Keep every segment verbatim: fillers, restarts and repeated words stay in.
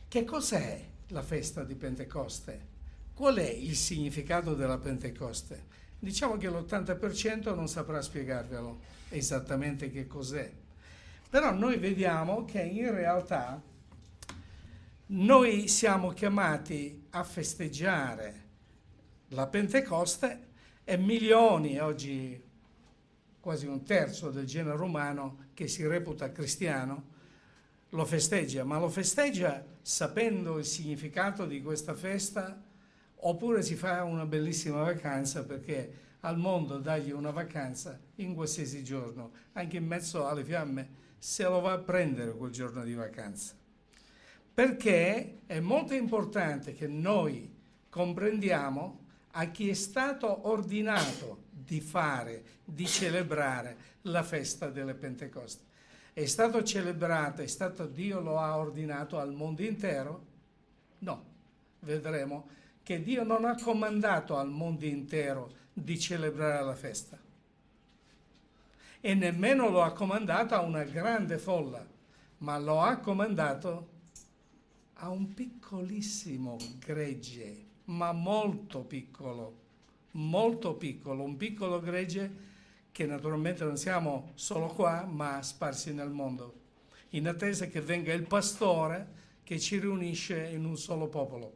Che cos'è la festa di Pentecoste? Qual è il significato della Pentecoste? Diciamo che l'ottanta per cento non saprà spiegarvelo esattamente che cos'è. Però noi vediamo che in realtà noi siamo chiamati a festeggiare la Pentecoste e milioni, oggi quasi un terzo del genere umano che si reputa cristiano, lo festeggia, ma lo festeggia sapendo il significato di questa festa, oppure si fa una bellissima vacanza perché al mondo dagli una vacanza in qualsiasi giorno, anche in mezzo alle fiamme, se lo va a prendere quel giorno di vacanza. Perché è molto importante che noi comprendiamo a chi è stato ordinato di fare, di celebrare la festa delle Pentecoste. È stato celebrato, è stato Dio lo ha ordinato al mondo intero? No, vedremo che Dio non ha comandato al mondo intero di celebrare la festa e nemmeno lo ha comandato a una grande folla, ma lo ha comandato a un piccolissimo gregge, ma molto piccolo, molto piccolo, un piccolo gregge che naturalmente non siamo solo qua, ma sparsi nel mondo, in attesa che venga il pastore che ci riunisce in un solo popolo.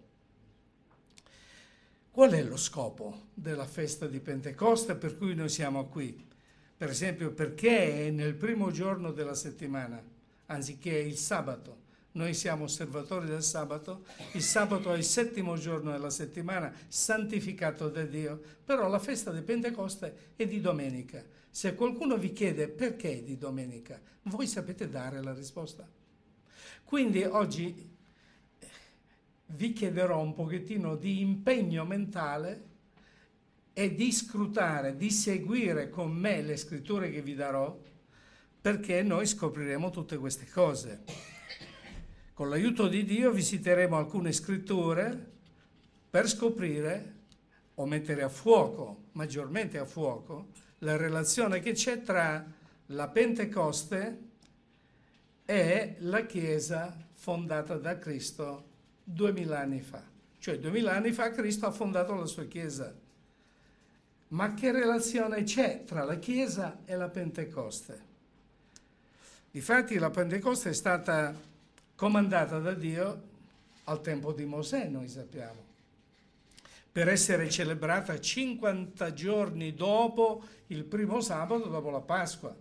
Qual è lo scopo della festa di Pentecoste per cui noi siamo qui? Per esempio, perché nel primo giorno della settimana, anziché il sabato, noi siamo osservatori del sabato, il sabato è il settimo giorno della settimana, santificato da Dio, però la festa di Pentecoste è di domenica. Se qualcuno vi chiede perché è di domenica, voi sapete dare la risposta. Quindi oggi vi chiederò un pochettino di impegno mentale e di scrutare, di seguire con me le scritture che vi darò, perché noi scopriremo tutte queste cose. Con l'aiuto di Dio visiteremo alcune scritture per scoprire o mettere a fuoco, maggiormente a fuoco, la relazione che c'è tra la Pentecoste e la Chiesa fondata da Cristo duemila anni fa. Cioè duemila anni fa Cristo ha fondato la sua Chiesa. Ma che relazione c'è tra la Chiesa e la Pentecoste? Difatti la Pentecoste è stata comandata da Dio al tempo di Mosè, noi sappiamo, per essere celebrata cinquanta giorni dopo il primo sabato, dopo la Pasqua,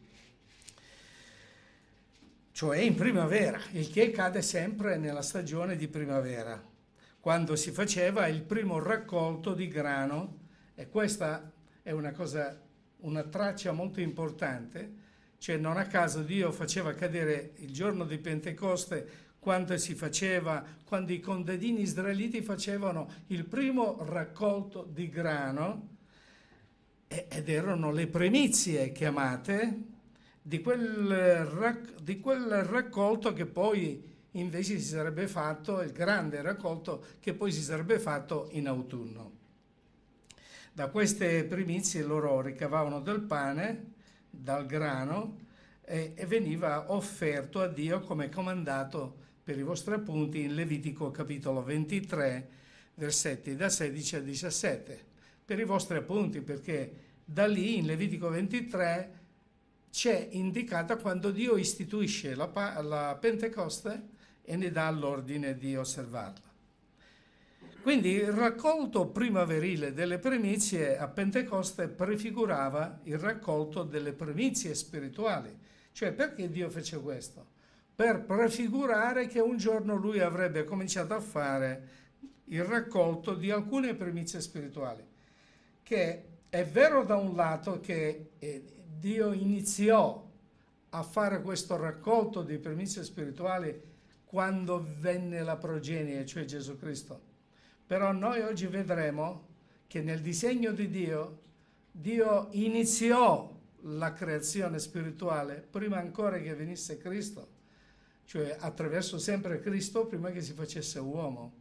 cioè in primavera, il che cade sempre nella stagione di primavera, quando si faceva il primo raccolto di grano, e questa è una cosa, una traccia molto importante. Cioè non a caso Dio faceva cadere il giorno di Pentecoste quando si faceva, quando i contadini israeliti facevano il primo raccolto di grano, ed erano le primizie chiamate di quel, di quel raccolto che poi invece si sarebbe fatto, il grande raccolto che poi si sarebbe fatto in autunno. Da queste primizie loro ricavavano del pane, dal grano, e, e veniva offerto a Dio come comandato per i vostri appunti in Levitico capitolo ventitré, versetti da sedici a diciassette. Per i vostri appunti, perché da lì in Levitico ventitré c'è indicata quando Dio istituisce la, la Pentecoste e ne dà l'ordine di osservarla. Quindi il raccolto primaverile delle primizie a Pentecoste prefigurava il raccolto delle primizie spirituali. Cioè, perché Dio fece questo? Per prefigurare che un giorno Lui avrebbe cominciato a fare il raccolto di alcune primizie spirituali. Che è vero da un lato che Dio iniziò a fare questo raccolto di primizie spirituali quando venne la progenie, cioè Gesù Cristo. Però noi oggi vedremo che nel disegno di Dio, Dio iniziò la creazione spirituale prima ancora che venisse Cristo, cioè attraverso sempre Cristo prima che si facesse uomo.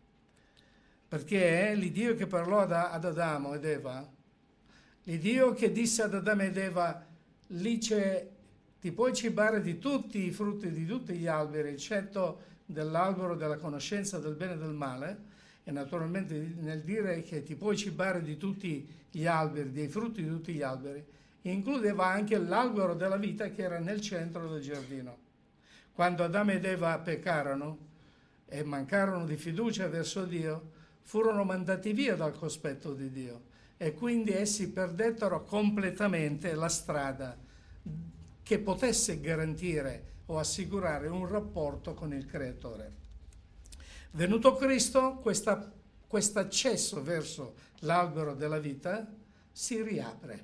Perché è l'Iddio che parlò ad, ad Adamo ed Eva, l'Iddio che disse ad Adamo ed Eva, lì c'è, ti puoi cibare di tutti i frutti, di tutti gli alberi, eccetto dell'albero della conoscenza del bene e del male, e naturalmente nel dire che ti puoi cibare di tutti gli alberi, dei frutti di tutti gli alberi, includeva anche l'albero della vita che era nel centro del giardino. Quando Adamo ed Eva peccarono e mancarono di fiducia verso Dio, furono mandati via dal cospetto di Dio e quindi essi perdettero completamente la strada che potesse garantire o assicurare un rapporto con il Creatore. Venuto Cristo, questa, questo accesso verso l'albero della vita si riapre.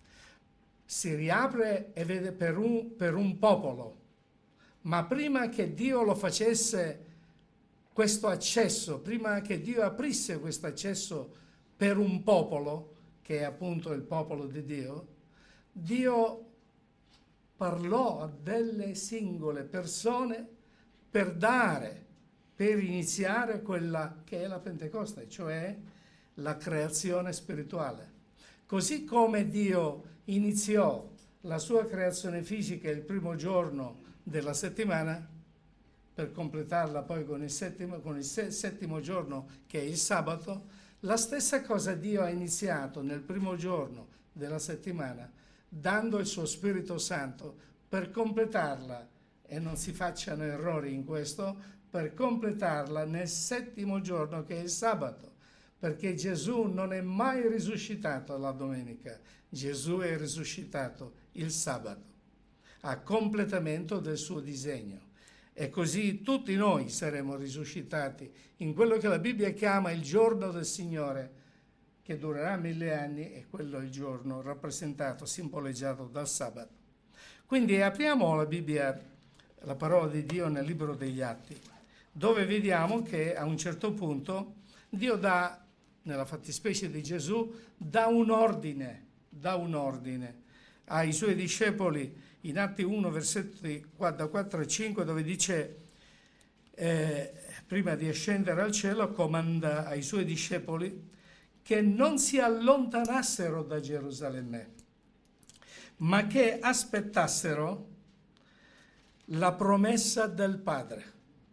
Si riapre e vede per un, per un popolo. Ma prima che Dio lo facesse questo accesso, prima che Dio aprisse questo accesso per un popolo, che è appunto il popolo di Dio, Dio parlò a delle singole persone per dare, per iniziare quella che è la Pentecoste, cioè la creazione spirituale. Così come Dio iniziò la sua creazione fisica il primo giorno della settimana, per completarla poi con il settimo, con il settimo giorno che è il sabato, la stessa cosa Dio ha iniziato nel primo giorno della settimana, dando il suo Spirito Santo per completarla, e non si facciano errori in questo, per completarla nel settimo giorno che è il sabato, perché Gesù non è mai risuscitato la domenica, Gesù è risuscitato il sabato, a completamento del suo disegno. E così tutti noi saremo risuscitati in quello che la Bibbia chiama il giorno del Signore, che durerà mille anni, e quello è il giorno rappresentato, simboleggiato dal sabato. Quindi apriamo la Bibbia, la parola di Dio nel libro degli Atti, dove vediamo che a un certo punto Dio dà, nella fattispecie di Gesù, dà un ordine, dà un ordine ai suoi discepoli in Atti uno, versetti da quattro a cinque, dove dice, eh, prima di ascendere al cielo, comanda ai suoi discepoli che non si allontanassero da Gerusalemme, ma che aspettassero la promessa del Padre.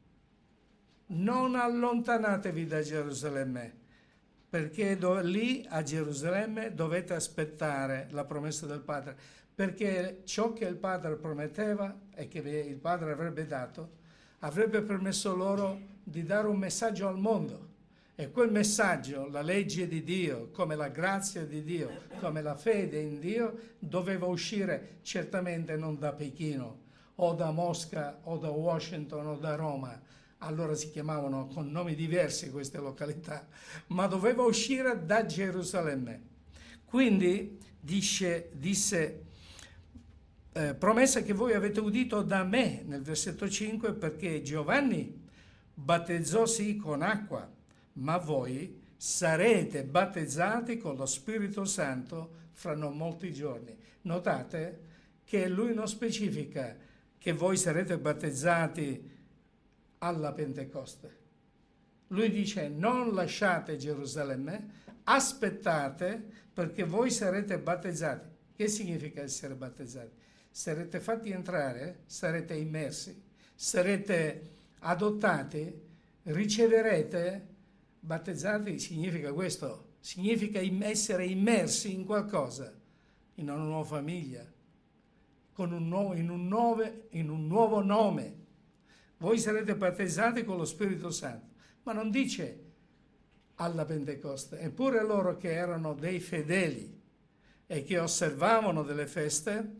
Non allontanatevi da Gerusalemme, perché do, lì a Gerusalemme dovete aspettare la promessa del Padre, perché ciò che il Padre prometteva e che il Padre avrebbe dato, avrebbe permesso loro di dare un messaggio al mondo. E quel messaggio, la legge di Dio, come la grazia di Dio, come la fede in Dio, doveva uscire certamente non da Pechino, o da Mosca, o da Washington, o da Roma. Allora si chiamavano con nomi diversi queste località, ma doveva uscire da Gerusalemme. Quindi dice, disse, eh, promessa che voi avete udito da me, nel versetto cinque, perché Giovanni battezzò sì con acqua, ma voi sarete battezzati con lo Spirito Santo fra non molti giorni. Notate che lui non specifica che voi sarete battezzati alla Pentecoste. Lui dice: non lasciate Gerusalemme, aspettate, perché voi sarete battezzati. Che significa essere battezzati? Sarete fatti entrare, sarete immersi, sarete adottati, riceverete. Battezzati significa questo, significa essere immersi in qualcosa, in una nuova famiglia, con un nuovo, in, un nuovo, in un nuovo nome. Voi sarete battezzati con lo Spirito Santo, ma non dice alla Pentecoste. Eppure loro, che erano dei fedeli e che osservavano delle feste,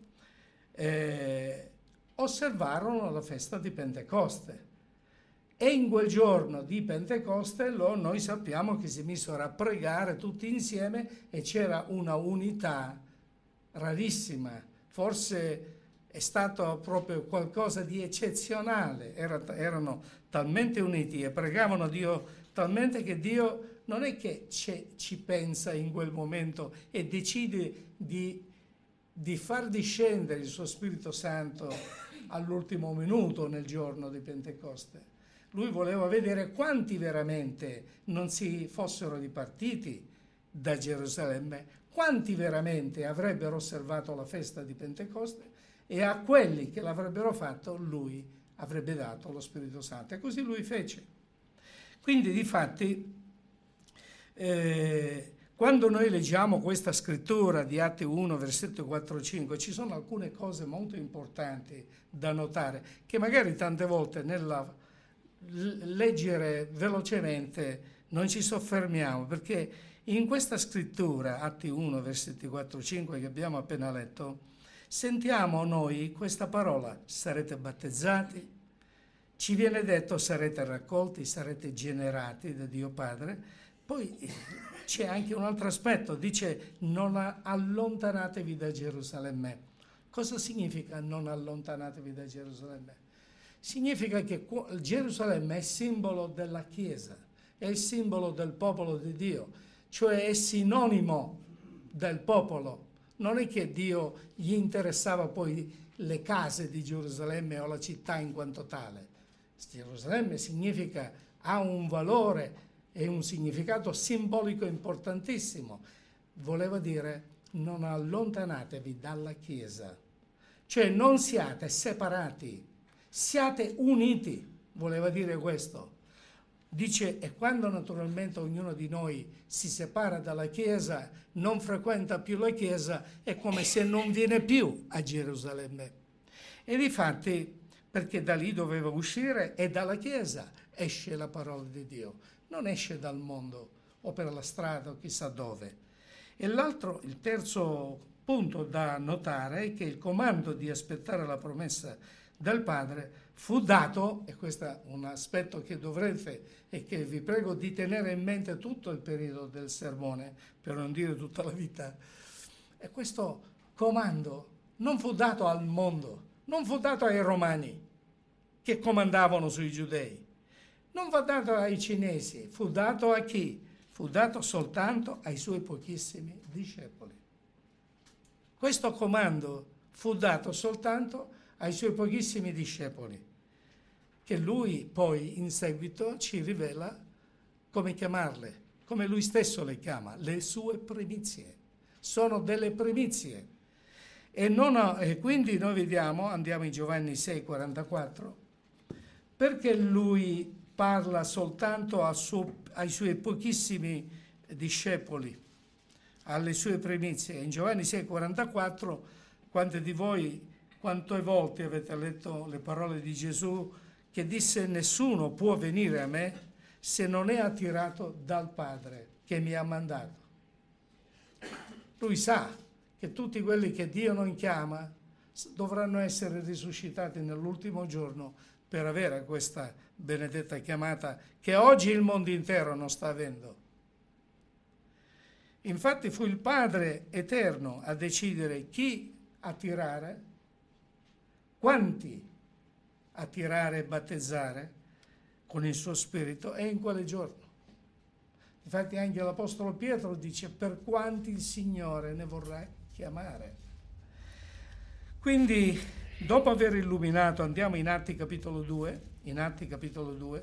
eh, osservarono la festa di Pentecoste. E in quel giorno di Pentecoste lo, noi sappiamo che si misero a pregare tutti insieme e c'era una unità rarissima, forse è stato proprio qualcosa di eccezionale. Era, erano talmente uniti e pregavano Dio talmente che Dio non è che ci pensa in quel momento e decide di, di far discendere il suo Spirito Santo all'ultimo minuto nel giorno di Pentecoste. Lui voleva vedere quanti veramente non si fossero dipartiti da Gerusalemme, quanti veramente avrebbero osservato la festa di Pentecoste, e a quelli che l'avrebbero fatto lui avrebbe dato lo Spirito Santo. E così lui fece. Quindi, difatti, eh, quando noi leggiamo questa scrittura di Atti uno, versetto quattro cinque, ci sono alcune cose molto importanti da notare, che magari tante volte nella leggere velocemente non ci soffermiamo, perché in questa scrittura, Atti uno, versetti quattro cinque, che abbiamo appena letto, sentiamo noi questa parola: sarete battezzati, ci viene detto sarete raccolti, sarete generati da Dio Padre. Poi c'è anche un altro aspetto, dice non allontanatevi da Gerusalemme. Cosa significa non allontanatevi da Gerusalemme? Significa che Gerusalemme è simbolo della Chiesa, è il simbolo del popolo di Dio, cioè è sinonimo del popolo. Non è che Dio gli interessava poi le case di Gerusalemme o la città in quanto tale. Gerusalemme significa, ha un valore e un significato simbolico importantissimo. Voleva dire non allontanatevi dalla Chiesa, cioè non siate separati, siate uniti, voleva dire questo. Dice, e quando naturalmente ognuno di noi si separa dalla Chiesa, non frequenta più la Chiesa, è come se non viene più a Gerusalemme. E difatti, perché da lì doveva uscire, e dalla Chiesa esce la parola di Dio, non esce dal mondo o per la strada o chissà dove. E l'altro, il terzo punto da notare è che il comando di aspettare la promessa del Padre fu dato, e questo è un aspetto che dovrete e che vi prego di tenere in mente tutto il periodo del sermone, per non dire tutta la vita, e questo comando non fu dato al mondo, non fu dato ai romani che comandavano sui giudei, non fu dato ai cinesi, fu dato a chi? Fu dato soltanto ai suoi pochissimi discepoli. Questo comando fu dato soltanto ai suoi pochissimi discepoli, che lui poi in seguito ci rivela come chiamarle, come lui stesso le chiama, le sue primizie. Sono delle primizie. E, non ho, e quindi noi vediamo, andiamo in Giovanni sei quarantaquattro, perché lui parla soltanto al suo, ai suoi pochissimi discepoli, alle sue primizie. In Giovanni sei quarantaquattro, quanti di voi, quante volte avete letto le parole di Gesù che disse: nessuno può venire a me se non è attirato dal Padre che mi ha mandato. Lui sa che tutti quelli che Dio non chiama dovranno essere risuscitati nell'ultimo giorno per avere questa benedetta chiamata che oggi il mondo intero non sta avendo. Infatti fu il Padre eterno a decidere chi attirare, quanti attirare e battezzare con il suo Spirito e in quale giorno. Infatti anche l'Apostolo Pietro dice: per quanti il Signore ne vorrà chiamare. Quindi, dopo aver illuminato, andiamo in Atti capitolo due, in Atti capitolo due,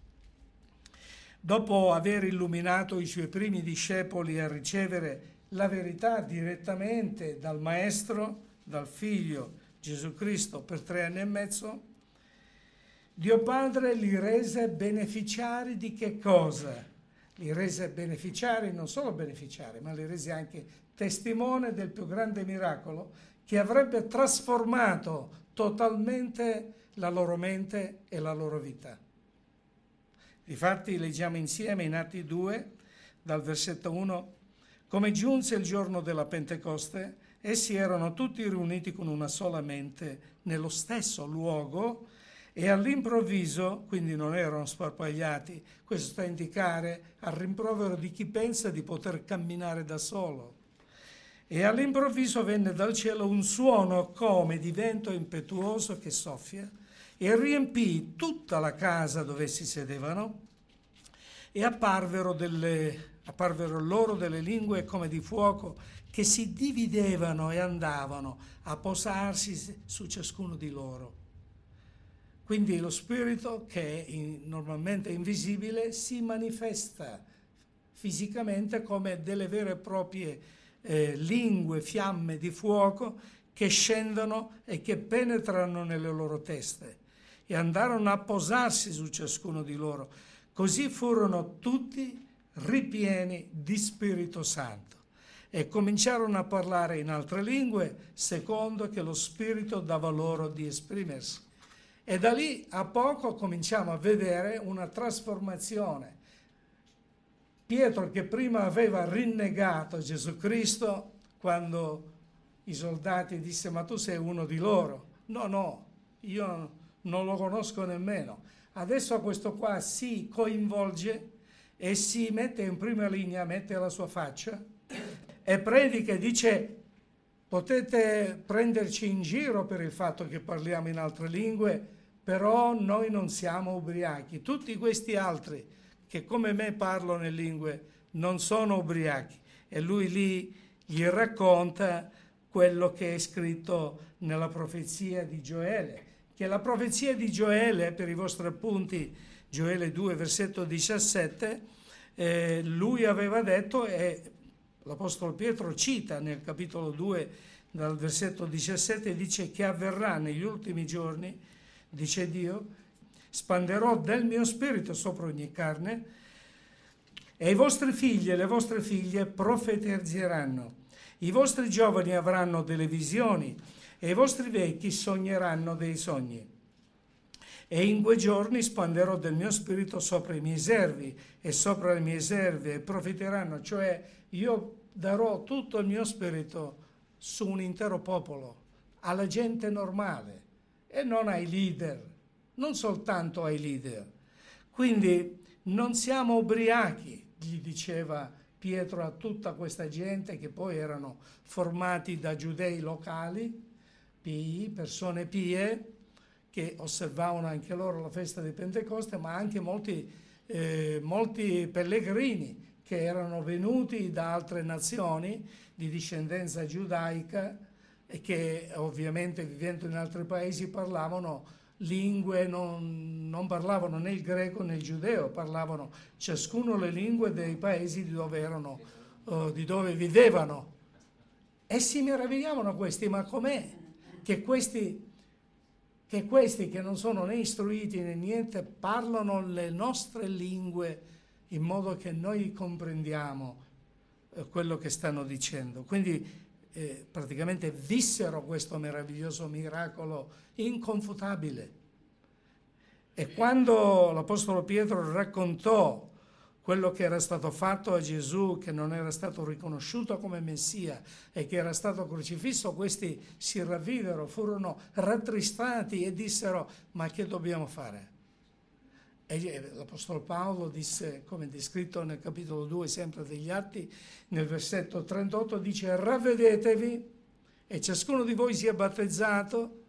dopo aver illuminato i suoi primi discepoli a ricevere la verità direttamente dal Maestro, dal Figlio Gesù Cristo per tre anni e mezzo, Dio Padre li rese beneficiari di che cosa? Li rese beneficiari, non solo beneficiari, ma li rese anche testimone del più grande miracolo che avrebbe trasformato totalmente la loro mente e la loro vita. Difatti leggiamo insieme in Atti due, dal versetto uno, come giunse il giorno della Pentecoste, essi erano tutti riuniti con una sola mente nello stesso luogo e all'improvviso, quindi non erano sparpagliati, questo sta a indicare al rimprovero di chi pensa di poter camminare da solo. E all'improvviso venne dal cielo un suono come di vento impetuoso che soffia e riempì tutta la casa dove si sedevano e apparvero, delle, apparvero loro delle lingue come di fuoco che si dividevano e andavano a posarsi su ciascuno di loro. Quindi lo Spirito, che è in, normalmente invisibile, si manifesta fisicamente come delle vere e proprie eh, lingue, fiamme di fuoco che scendono e che penetrano nelle loro teste. e andarono a posarsi su ciascuno di loro. Così furono tutti ripieni di Spirito Santo e cominciarono a parlare in altre lingue secondo che lo Spirito dava loro di esprimersi. E da lì a poco cominciamo a vedere una trasformazione. Pietro, che prima aveva rinnegato Gesù Cristo, quando i soldati disse: ma tu sei uno di loro. No, no, io non lo conosco nemmeno. Adesso questo qua si coinvolge e si mette in prima linea, mette la sua faccia e predica e dice: potete prenderci in giro per il fatto che parliamo in altre lingue, però noi non siamo ubriachi. Tutti questi altri che come me parlano in lingue non sono ubriachi. E lui lì gli racconta quello che è scritto nella profezia di Gioele, che la profezia di Gioele, per i vostri appunti, Gioele due, versetto diciassette, eh, lui aveva detto, e l'Apostolo Pietro cita nel capitolo due, dal versetto diciassette, dice che avverrà negli ultimi giorni, dice Dio, spanderò del mio spirito sopra ogni carne e i vostri figli e le vostre figlie profetizzeranno, i vostri giovani avranno delle visioni e i vostri vecchi sogneranno dei sogni. E in quei giorni spanderò del mio spirito sopra i miei servi e sopra le mie serve e profiteranno, cioè io darò tutto il mio spirito su un intero popolo, alla gente normale e non ai leader, non soltanto ai leader. Quindi non siamo ubriachi, gli diceva Pietro a tutta questa gente che poi erano formati da giudei locali, pii, persone pie, che osservavano anche loro la festa di Pentecoste, ma anche molti, eh, molti pellegrini che erano venuti da altre nazioni di discendenza giudaica e che ovviamente vivendo in altri paesi parlavano lingue, non, non parlavano né il greco né il giudeo, parlavano ciascuno le lingue dei paesi di dove erano, uh, di dove vivevano. E si meravigliavano questi, ma com'è che questi, che questi che non sono né istruiti né niente parlano le nostre lingue in modo che noi comprendiamo eh, quello che stanno dicendo. Quindi eh, praticamente vissero questo meraviglioso miracolo inconfutabile. E quando l'Apostolo Pietro raccontò quello che era stato fatto a Gesù, che non era stato riconosciuto come Messia e che era stato crocifisso, questi si ravvidero, furono rattristati e dissero: ma che dobbiamo fare? E l'Apostolo Paolo disse, come descritto nel capitolo due sempre degli Atti, nel versetto trentotto, dice: ravvedetevi e ciascuno di voi sia battezzato,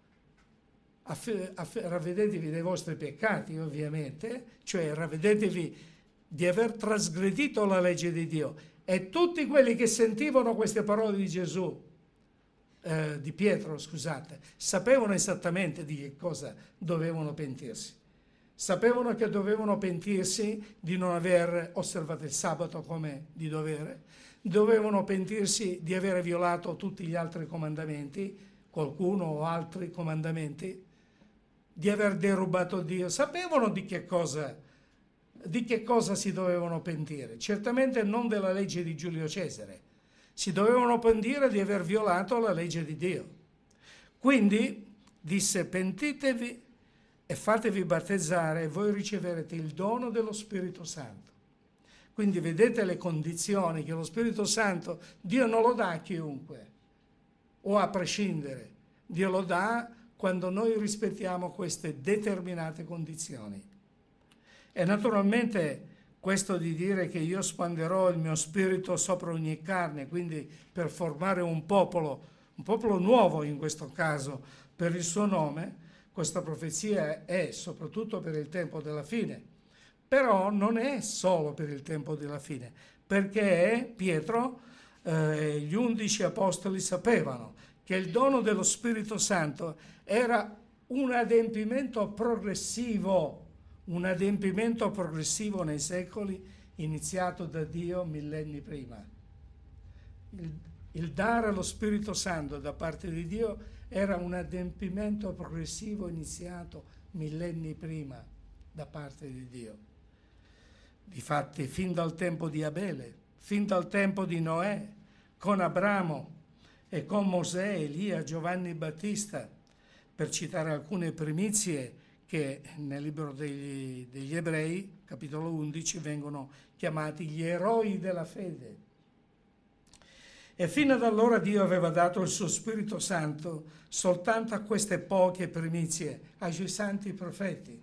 aff- aff- ravvedetevi dei vostri peccati ovviamente, cioè ravvedetevi di aver trasgredito la legge di Dio. E tutti quelli che sentivano queste parole di Gesù, eh, di Pietro, scusate, sapevano esattamente di che cosa dovevano pentirsi. Sapevano che dovevano pentirsi di non aver osservato il sabato come di dovere, dovevano pentirsi di aver violato tutti gli altri comandamenti, qualcuno o altri comandamenti, di aver derubato Dio. Sapevano di che cosa di che cosa si dovevano pentire. Certamente non della legge di Giulio Cesare. Si dovevano pentire di aver violato la legge di Dio. Quindi disse: pentitevi e fatevi battezzare e voi riceverete il dono dello Spirito Santo. Quindi vedete le condizioni che lo Spirito Santo, Dio non lo dà a chiunque o a prescindere. Dio lo dà quando noi rispettiamo queste determinate condizioni. E naturalmente questo di dire che io spanderò il mio spirito sopra ogni carne, quindi per formare un popolo, un popolo nuovo in questo caso, per il suo nome, questa profezia è soprattutto per il tempo della fine. Però non è solo per il tempo della fine, perché Pietro e eh, gli undici apostoli sapevano che il dono dello Spirito Santo era un adempimento progressivo, un adempimento progressivo nei secoli, iniziato da Dio millenni prima. Il, il dare lo Spirito Santo da parte di Dio era un adempimento progressivo iniziato millenni prima da parte di Dio. Difatti, fin dal tempo di Abele, fin dal tempo di Noè, con Abramo e con Mosè, Elia, Giovanni Battista, per citare alcune primizie che nel libro degli, degli Ebrei, capitolo undici, vengono chiamati gli eroi della fede. E fino ad allora Dio aveva dato il suo Spirito Santo soltanto a queste poche primizie, ai suoi santi profeti.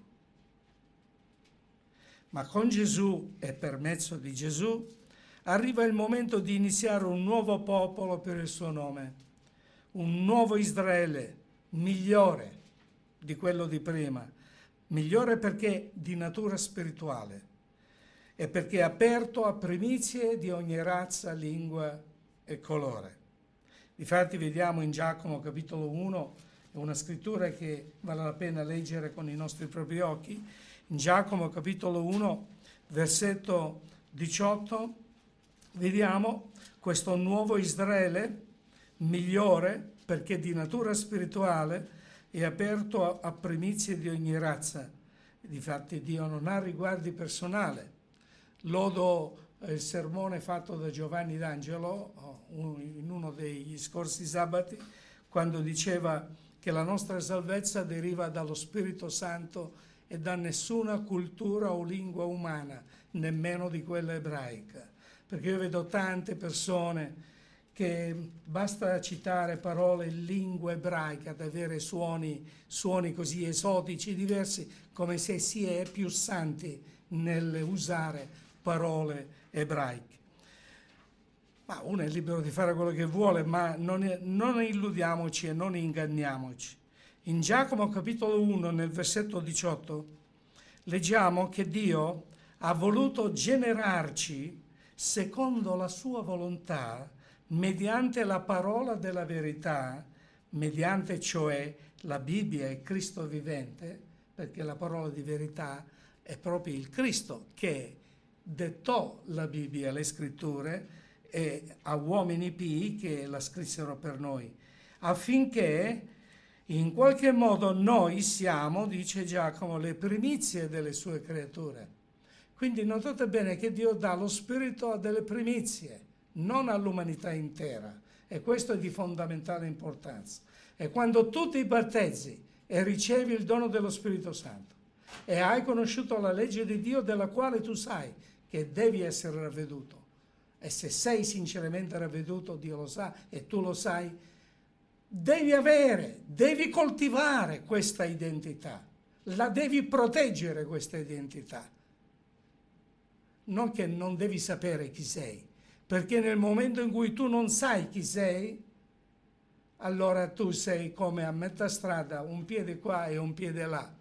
Ma con Gesù e per mezzo di Gesù arriva il momento di iniziare un nuovo popolo per il suo nome, un nuovo Israele migliore di quello di prima, migliore perché di natura spirituale e perché è aperto a primizie di ogni razza, lingua e colore. Difatti vediamo in Giacomo capitolo uno, è una scrittura che vale la pena leggere con i nostri propri occhi, in Giacomo capitolo uno, versetto diciotto, vediamo questo nuovo Israele migliore perché di natura spirituale è aperto a, a primizie di ogni razza. Difatti Dio non ha riguardi personali. Lodo il sermone fatto da Giovanni D'Angelo in uno degli scorsi sabati, quando diceva che la nostra salvezza deriva dallo Spirito Santo e da nessuna cultura o lingua umana, nemmeno di quella ebraica. Perché io vedo tante persone che basta citare parole in lingua ebraica ad avere suoni, suoni così esotici, diversi, come se si è più santi nell'usare parole ebraiche. Ma uno è libero di fare quello che vuole, ma non, è, non illudiamoci e non inganniamoci. In Giacomo capitolo uno, nel versetto diciotto, leggiamo che Dio ha voluto generarci secondo la sua volontà, mediante la parola della verità, mediante cioè la Bibbia e Cristo vivente, perché la parola di verità è proprio il Cristo che dettò la Bibbia, le scritture, e a uomini pii che la scrissero per noi, affinché in qualche modo noi siamo, dice Giacomo, le primizie delle sue creature. Quindi notate bene che Dio dà lo Spirito a delle primizie, non all'umanità intera, e questo è di fondamentale importanza. E quando tu ti battezzi e ricevi il dono dello Spirito Santo e hai conosciuto la legge di Dio della quale tu sai che devi essere ravveduto, e se sei sinceramente ravveduto, Dio lo sa e tu lo sai, devi avere, devi coltivare questa identità, la devi proteggere questa identità. Non che non devi sapere chi sei, perché nel momento in cui tu non sai chi sei, allora tu sei come a metà strada, un piede qua e un piede là.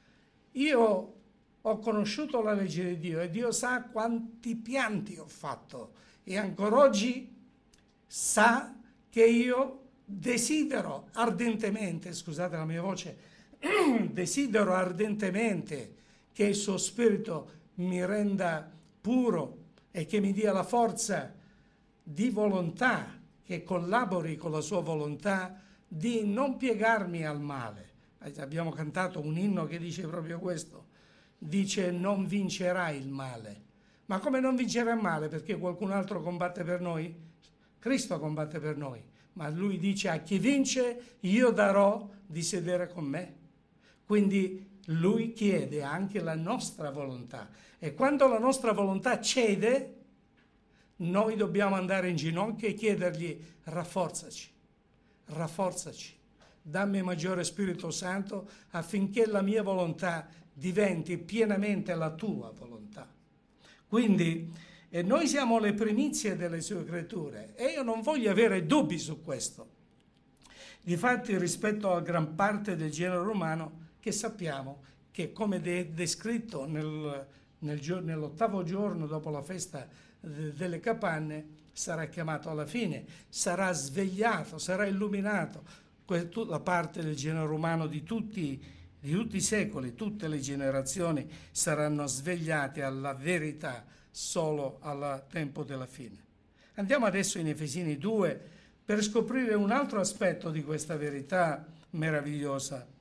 Io ho conosciuto la legge di Dio e Dio sa quanti pianti ho fatto e ancora oggi sa che io desidero ardentemente, scusate la mia voce, desidero ardentemente che il suo spirito mi renda puro e che mi dia la forza di volontà, che collabori con la sua volontà di non piegarmi al male. Abbiamo cantato un inno che dice proprio questo, dice non vincerai il male. Ma come non vincere il male? Perché qualcun altro combatte per noi? Cristo combatte per noi, ma lui dice a chi vince io darò di sedere con me. Quindi lui chiede anche la nostra volontà e quando la nostra volontà cede, noi dobbiamo andare in ginocchio e chiedergli rafforzaci, rafforzaci, dammi maggiore Spirito Santo affinché la mia volontà diventi pienamente la tua volontà. Quindi eh, noi siamo le primizie delle sue creature e io non voglio avere dubbi su questo. Difatti rispetto a gran parte del genere umano che sappiamo che come de- descritto nel, nel gio- nell'ottavo giorno dopo la festa de- delle capanne sarà chiamato alla fine, sarà svegliato, sarà illuminato. Que- la parte del genere umano di tutti, di tutti i secoli, tutte le generazioni saranno svegliate alla verità solo al tempo della fine. Andiamo adesso in Efesini due per scoprire un altro aspetto di questa verità meravigliosa.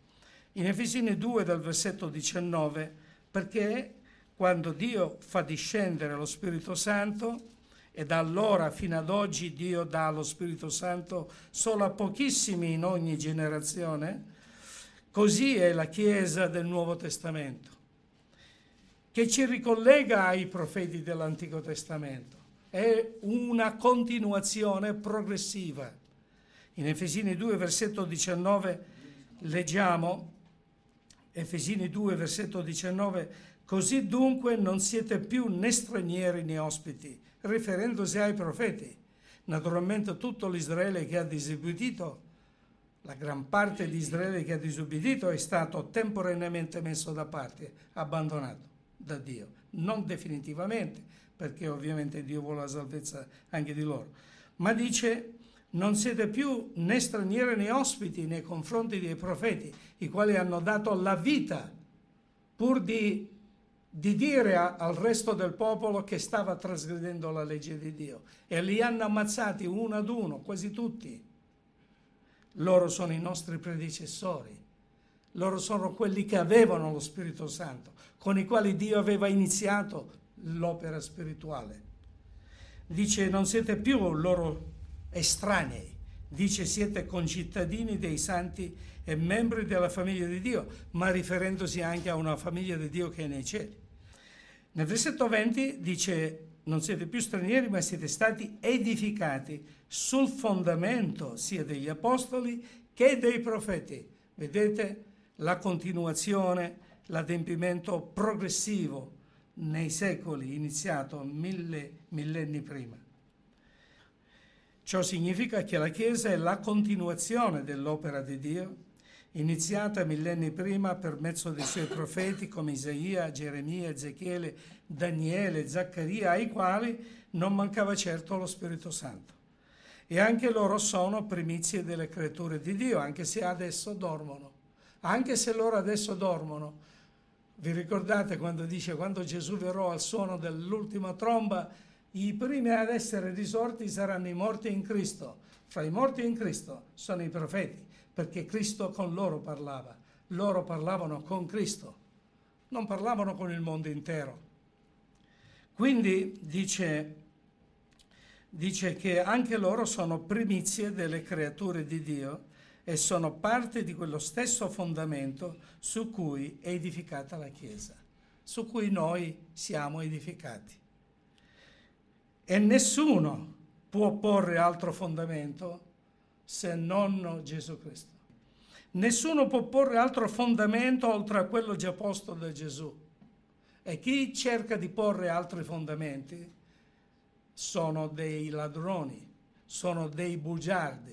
In Efesini due dal versetto diciannove, perché quando Dio fa discendere lo Spirito Santo, e da allora fino ad oggi Dio dà lo Spirito Santo solo a pochissimi in ogni generazione, così è la Chiesa del Nuovo Testamento, che ci ricollega ai profeti dell'Antico Testamento. È una continuazione progressiva. In Efesini due, versetto diciannove, leggiamo, Efesini due, versetto diciannove, così dunque non siete più né stranieri né ospiti, riferendosi ai profeti. Naturalmente tutto l'Israele che ha disobbedito, la gran parte di Israele che ha disobbedito è stato temporaneamente messo da parte, abbandonato da Dio, non definitivamente, perché ovviamente Dio vuole la salvezza anche di loro, ma dice non siete più né stranieri né ospiti nei confronti dei profeti, i quali hanno dato la vita pur di, di dire a, al resto del popolo che stava trasgredendo la legge di Dio, e li hanno ammazzati uno ad uno, quasi tutti. Loro sono i nostri predecessori, loro sono quelli che avevano lo Spirito Santo, con i quali Dio aveva iniziato l'opera spirituale. Dice non siete più loro estranei, dice siete concittadini dei santi e membri della famiglia di Dio, ma riferendosi anche a una famiglia di Dio che è nei cieli. Nel versetto venti dice non siete più stranieri, ma siete stati edificati sul fondamento sia degli apostoli che dei profeti. Vedete la continuazione, l'adempimento progressivo nei secoli, iniziato mille millenni prima. Ciò significa che la Chiesa è la continuazione dell'opera di Dio, iniziata millenni prima per mezzo dei suoi profeti come Isaia, Geremia, Ezechiele, Daniele, Zaccaria, ai quali non mancava certo lo Spirito Santo. E anche loro sono primizie delle creature di Dio, anche se adesso dormono. Anche se loro adesso dormono. Vi ricordate quando dice, quando Gesù verrà al suono dell'ultima tromba, i primi ad essere risorti saranno i morti in Cristo. Fra i morti in Cristo sono i profeti, perché Cristo con loro parlava. Loro parlavano con Cristo, non parlavano con il mondo intero. Quindi dice, dice che anche loro sono primizie delle creature di Dio e sono parte di quello stesso fondamento su cui è edificata la Chiesa, su cui noi siamo edificati. E nessuno può porre altro fondamento se non Gesù Cristo. Nessuno può porre altro fondamento oltre a quello già posto da Gesù. E chi cerca di porre altri fondamenti sono dei ladroni, sono dei bugiardi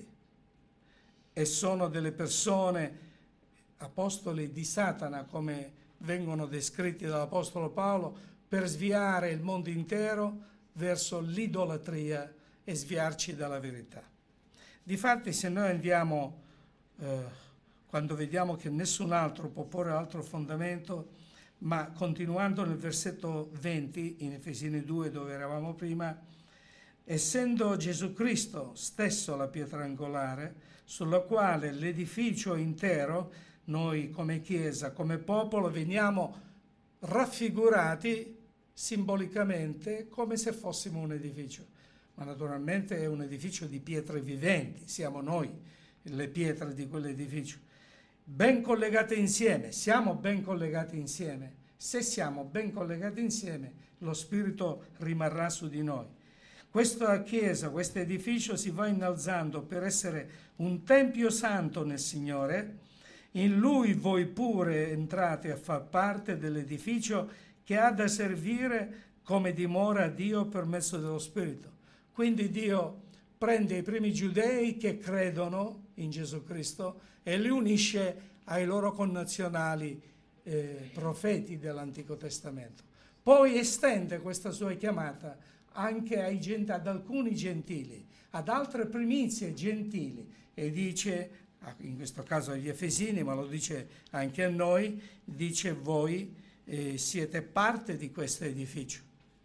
e sono delle persone, apostoli di Satana, come vengono descritti dall'Apostolo Paolo, per sviare il mondo intero verso l'idolatria e sviarci dalla verità. Difatti, se noi andiamo, eh, quando vediamo che nessun altro può porre altro fondamento, ma continuando nel versetto venti, in Efesini due, dove eravamo prima, essendo Gesù Cristo stesso la pietra angolare, sulla quale l'edificio intero, noi come Chiesa, come popolo, veniamo raffigurati simbolicamente come se fossimo un edificio. Ma naturalmente è un edificio di pietre viventi, siamo noi le pietre di quell'edificio. Ben collegate insieme, siamo ben collegati insieme. Se siamo ben collegati insieme, lo Spirito rimarrà su di noi. Questa Chiesa, questo edificio si va innalzando per essere un tempio santo nel Signore. In Lui voi pure entrate a far parte dell'edificio che ha da servire come dimora a Dio per mezzo dello Spirito. Quindi Dio prende i primi giudei che credono in Gesù Cristo e li unisce ai loro connazionali eh, profeti dell'Antico Testamento. Poi estende questa sua chiamata anche ai, ad alcuni gentili, ad altre primizie gentili, e dice, in questo caso agli Efesini, ma lo dice anche a noi, dice voi eh, siete parte di questo edificio.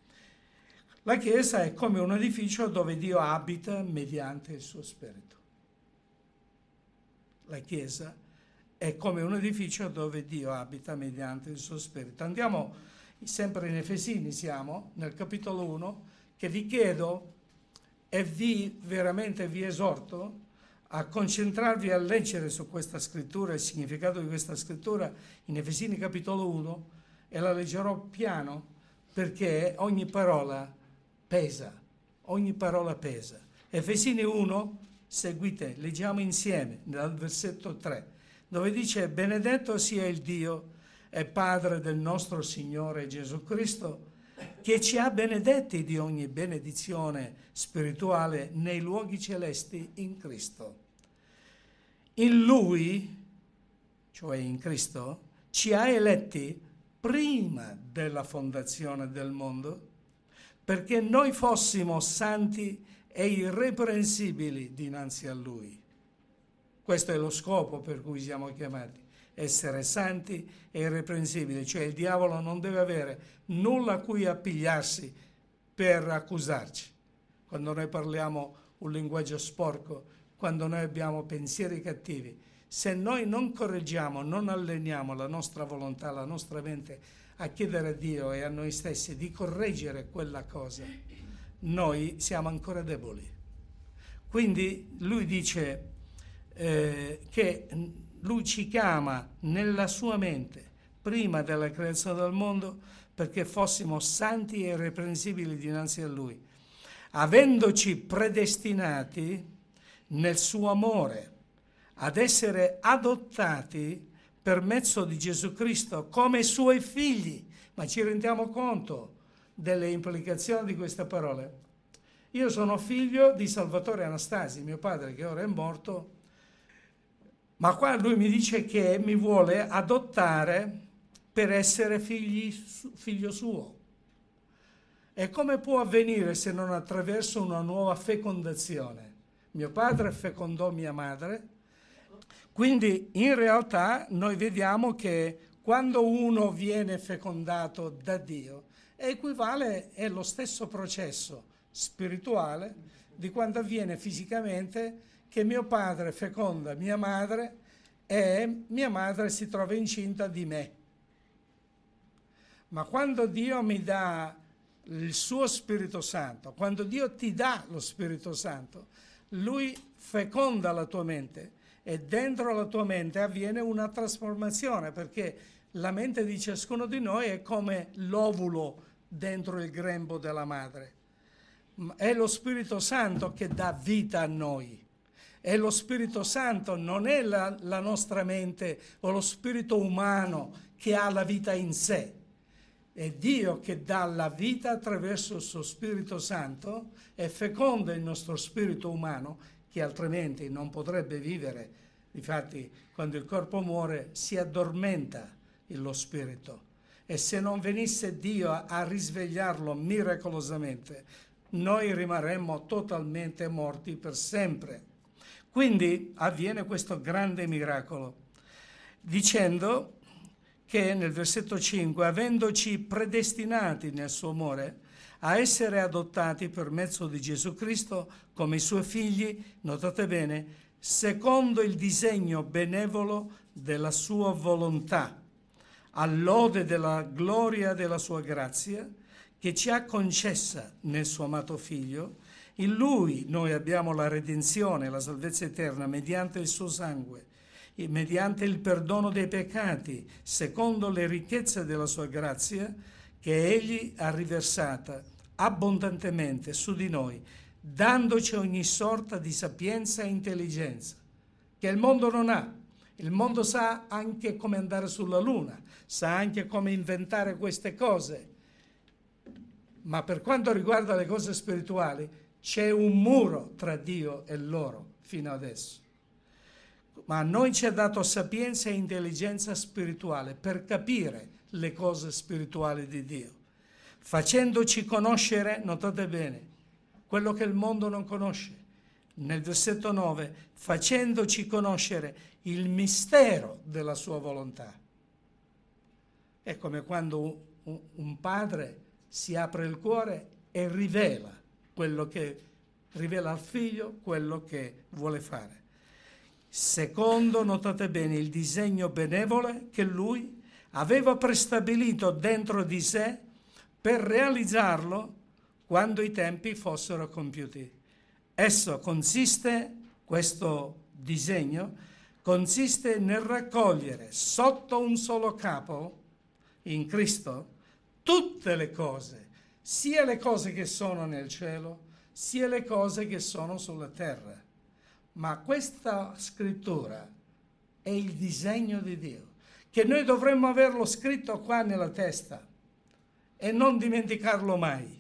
La Chiesa è come un edificio dove Dio abita mediante il suo Spirito. La Chiesa è come un edificio dove Dio abita mediante il suo Spirito. Andiamo sempre in Efesini, siamo nel capitolo uno, che vi chiedo e vi veramente vi esorto a concentrarvi a leggere su questa scrittura, il significato di questa scrittura in Efesini capitolo uno, e la leggerò piano perché ogni parola pesa, ogni parola pesa. Efesini uno, seguite, leggiamo insieme dal versetto tre, dove dice: benedetto sia il Dio e Padre del nostro Signore Gesù Cristo, che ci ha benedetti di ogni benedizione spirituale nei luoghi celesti in Cristo. In Lui, cioè in Cristo, ci ha eletti prima della fondazione del mondo, perché noi fossimo santi e irreprensibili dinanzi a Lui. Questo è lo scopo per cui siamo chiamati, essere santi e irreprensibili, cioè il diavolo non deve avere nulla a cui appigliarsi per accusarci. Quando noi parliamo un linguaggio sporco, quando noi abbiamo pensieri cattivi, se noi non correggiamo, non alleniamo la nostra volontà, la nostra mente a chiedere a Dio e a noi stessi di correggere quella cosa, noi siamo ancora deboli. Quindi lui dice eh, che lui ci chiama nella sua mente prima della creazione del mondo perché fossimo santi e irreprensibili dinanzi a lui, avendoci predestinati nel suo amore ad essere adottati per mezzo di Gesù Cristo come suoi figli. Ma ci rendiamo conto delle implicazioni di queste parole? Io sono figlio di Salvatore Anastasi, mio padre che ora è morto, ma qua lui mi dice che mi vuole adottare per essere figli, figlio suo. E come può avvenire se non attraverso una nuova fecondazione? Mio padre fecondò mia madre, quindi in realtà noi vediamo che quando uno viene fecondato da Dio, equivale, è lo stesso processo spirituale di quando avviene fisicamente, che mio padre feconda mia madre e mia madre si trova incinta di me. Ma quando Dio mi dà il suo Spirito Santo, quando Dio ti dà lo Spirito Santo, Lui feconda la tua mente e dentro la tua mente avviene una trasformazione, perché la mente di ciascuno di noi è come l'ovulo dentro il grembo della madre. È lo Spirito Santo che dà vita a noi. E lo Spirito Santo non è la, la nostra mente o lo spirito umano che ha la vita in sé. È Dio che dà la vita attraverso il suo Spirito Santo e feconda il nostro spirito umano, che altrimenti non potrebbe vivere. Difatti, quando il corpo muore, si addormenta lo spirito. E se non venisse Dio a, a risvegliarlo miracolosamente, noi rimarremmo totalmente morti per sempre. Quindi avviene questo grande miracolo, dicendo che nel versetto cinque, avendoci predestinati nel suo amore a essere adottati per mezzo di Gesù Cristo come i suoi figli, notate bene, secondo il disegno benevolo della sua volontà, all'ode della gloria della sua grazia, che ci ha concessa nel suo amato Figlio. In Lui noi abbiamo la redenzione, la salvezza eterna, mediante il suo sangue, mediante il perdono dei peccati, secondo le ricchezze della sua grazia, che Egli ha riversata abbondantemente su di noi, dandoci ogni sorta di sapienza e intelligenza, che il mondo non ha. Il mondo sa anche come andare sulla Luna, sa anche come inventare queste cose, ma per quanto riguarda le cose spirituali c'è un muro tra Dio e loro fino adesso. Ma a noi ci ha dato sapienza e intelligenza spirituale per capire le cose spirituali di Dio, facendoci conoscere, notate bene, quello che il mondo non conosce. Nel versetto nove, facendoci conoscere il mistero della sua volontà. È come quando un, un padre si apre il cuore e rivela quello che rivela al figlio, quello che vuole fare. secondo, notate bene, il disegno benevole che lui aveva prestabilito dentro di sé per realizzarlo quando i tempi fossero compiuti. Esso consiste, questo disegno, consiste nel raccogliere sotto un solo capo, in Cristo, tutte le cose, sia le cose che sono nel cielo, sia le cose che sono sulla terra. Ma questa scrittura è il disegno di Dio, che noi dovremmo averlo scritto qua nella testa e non dimenticarlo mai.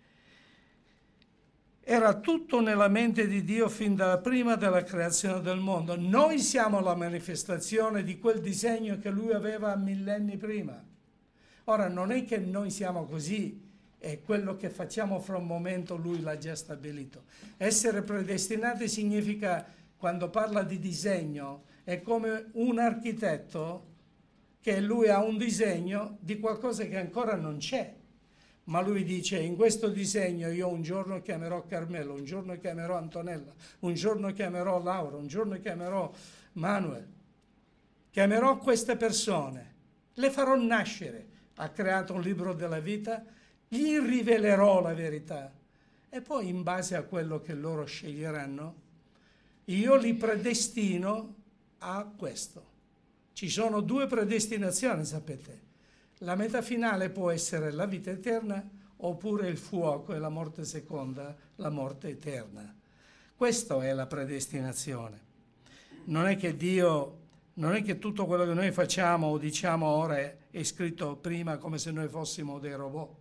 Era tutto nella mente di Dio fin dalla prima della creazione del mondo. Noi siamo la manifestazione di quel disegno che lui aveva millenni prima. Ora, non è che noi siamo così e quello che facciamo fra un momento lui l'ha già stabilito. Essere predestinati significa, quando parla di disegno, è come un architetto che lui ha un disegno di qualcosa che ancora non c'è. Ma lui dice, in questo disegno io un giorno chiamerò Carmelo, un giorno chiamerò Antonella, un giorno chiamerò Laura, un giorno chiamerò Manuel. Chiamerò queste persone, le farò nascere. Ha creato un libro della vita, gli rivelerò la verità. E poi in base a quello che loro sceglieranno, io li predestino a questo. Ci sono due predestinazioni, sapete. La meta finale può essere la vita eterna oppure il fuoco e la morte seconda, la morte eterna. Questa è la predestinazione. Non è che Dio, non è che tutto quello che noi facciamo o diciamo ora è, è scritto prima come se noi fossimo dei robot.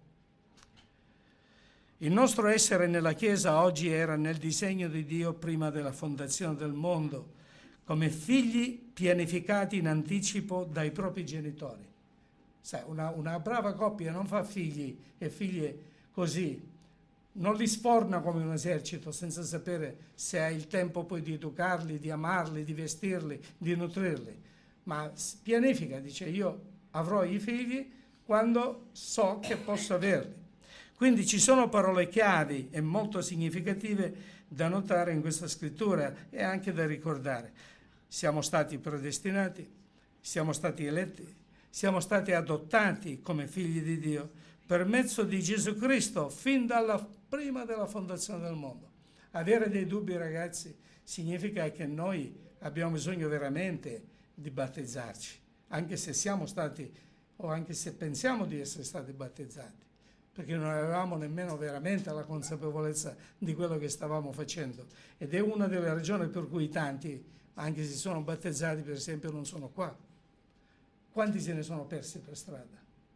Il nostro essere nella Chiesa oggi era nel disegno di Dio prima della fondazione del mondo, come figli pianificati in anticipo dai propri genitori. Sai, una, una brava coppia non fa figli e figlie così, non li sforna come un esercito senza sapere se ha il tempo poi di educarli, di amarli, di vestirli, di nutrirli, ma pianifica, dice io avrò i figli quando so che posso averli. Quindi ci sono parole chiavi e molto significative da notare in questa scrittura e anche da ricordare. Siamo stati predestinati, siamo stati eletti, siamo stati adottati come figli di Dio per mezzo di Gesù Cristo fin dalla prima della fondazione del mondo. Avere dei dubbi, ragazzi, significa che noi abbiamo bisogno veramente di battezzarci, anche se siamo stati o anche se pensiamo di essere stati battezzati, perché non avevamo nemmeno veramente la consapevolezza di quello che stavamo facendo. Ed è una delle ragioni per cui tanti, anche se sono battezzati, per esempio, non sono qua. Quanti se ne sono persi per strada?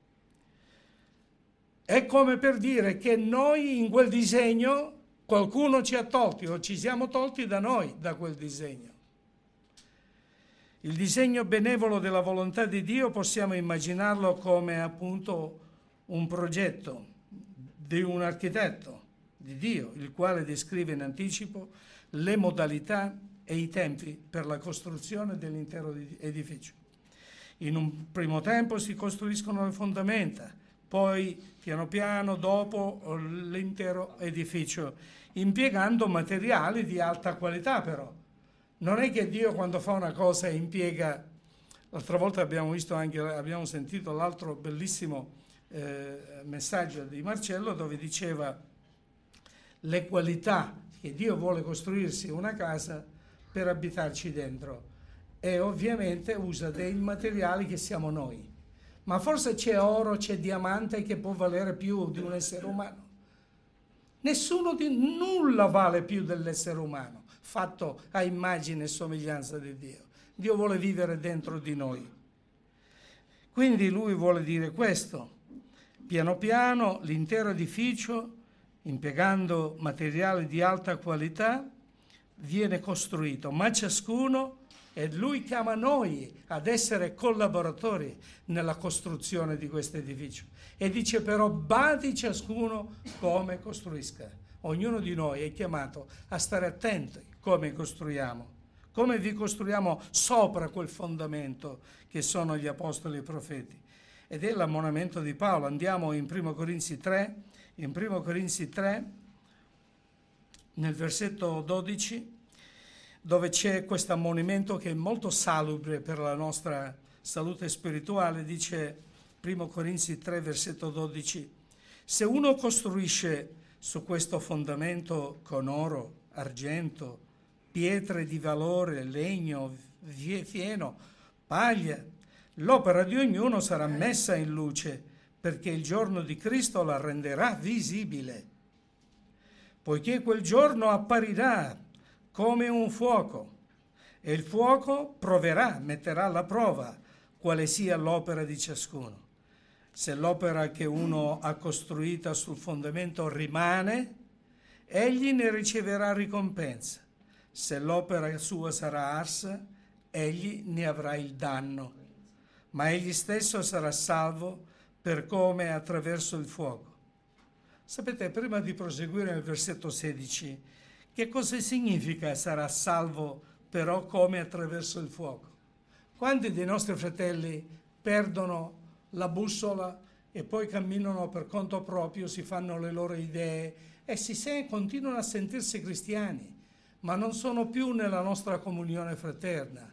È come per dire che noi in quel disegno qualcuno ci ha tolti o ci siamo tolti da noi, da quel disegno. Il disegno benevolo della volontà di Dio possiamo immaginarlo come appunto un progetto di un architetto di Dio, il quale descrive in anticipo le modalità e i tempi per la costruzione dell'intero edificio. In un primo tempo si costruiscono le fondamenta, poi piano piano dopo l'intero edificio, impiegando materiali di alta qualità però. Non è che Dio quando fa una cosa impiega, l'altra volta abbiamo visto anche, abbiamo sentito l'altro bellissimo eh, messaggio di Marcello dove diceva le qualità che Dio vuole costruirsi una casa per abitarci dentro. E ovviamente usa dei materiali che siamo noi. Ma forse c'è oro, c'è diamante che può valere più di un essere umano. Nessuno di nulla vale più dell'essere umano, fatto a immagine e somiglianza di Dio. Dio vuole vivere dentro di noi. Quindi lui vuole dire questo. Piano piano l'intero edificio, impiegando materiali di alta qualità, viene costruito, ma ciascuno e lui chiama noi ad essere collaboratori nella costruzione di questo edificio. E dice però badi ciascuno come costruisca. Ognuno di noi è chiamato a stare attenti come costruiamo, come vi costruiamo sopra quel fondamento che sono gli apostoli e i profeti. Ed è l'ammonimento di Paolo. Andiamo in primo Corinzi tre, in primo Corinzi tre, nel versetto dodici. dove c'è questo ammonimento che è molto salubre per la nostra salute spirituale, dice primo Corinzi tre, versetto dodici, se uno costruisce su questo fondamento con oro, argento, pietre di valore, legno, fieno, paglia, l'opera di ognuno sarà messa in luce, perché il giorno di Cristo la renderà visibile, poiché quel giorno apparirà come un fuoco, e il fuoco proverà, metterà alla prova quale sia l'opera di ciascuno. Se l'opera che uno ha costruita sul fondamento rimane, egli ne riceverà ricompensa. Se l'opera sua sarà arsa, egli ne avrà il danno, ma egli stesso sarà salvo per come attraverso il fuoco. Sapete, prima di proseguire nel versetto sedici, che cosa significa sarà salvo però come attraverso il fuoco? Quanti dei nostri fratelli perdono la bussola e poi camminano per conto proprio, si fanno le loro idee e si sen- continuano a sentirsi cristiani, ma non sono più nella nostra comunione fraterna.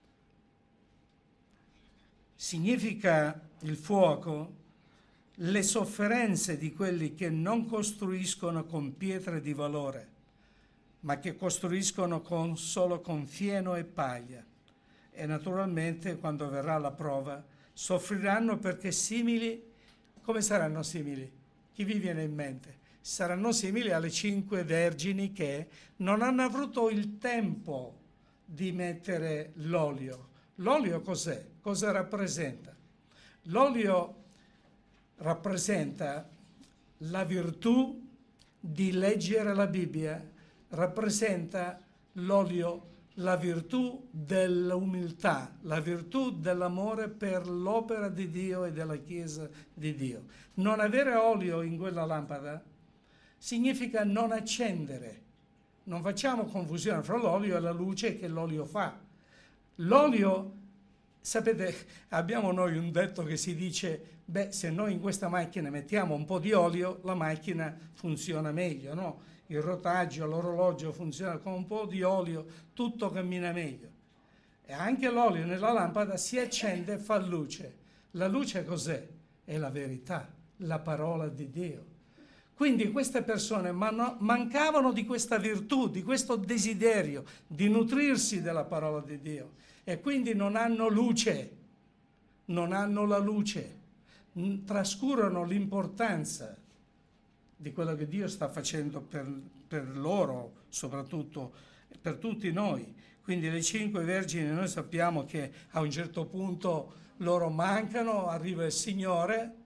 Significa il fuoco le sofferenze di quelli che non costruiscono con pietre di valore, ma che costruiscono con, solo con fieno e paglia. E naturalmente, quando verrà la prova, soffriranno perché simili, come saranno simili? Chi vi viene in mente? Saranno simili alle cinque vergini che non hanno avuto il tempo di mettere l'olio. L'olio cos'è? Cosa rappresenta? L'olio rappresenta la virtù di leggere la Bibbia, rappresenta l'olio la virtù dell'umiltà, la virtù dell'amore per l'opera di Dio e della Chiesa di Dio. Non avere olio in quella lampada significa non accendere. Non facciamo confusione fra l'olio e la luce che l'olio fa. L'olio, sapete, abbiamo noi un detto che si dice, beh, se noi in questa macchina mettiamo un po' di olio, la macchina funziona meglio, no? Il rotaggio, l'orologio funziona con un po' di olio, tutto cammina meglio. E anche l'olio nella lampada si accende e fa luce. La luce cos'è? È la verità, la parola di Dio. Quindi queste persone man- mancavano di questa virtù, di questo desiderio di nutrirsi della parola di Dio e quindi non hanno luce, non hanno la luce, trascurano l'importanza di quello che Dio sta facendo per, per loro, soprattutto per tutti noi. Quindi le cinque vergini noi sappiamo che a un certo punto loro mancano, arriva il Signore,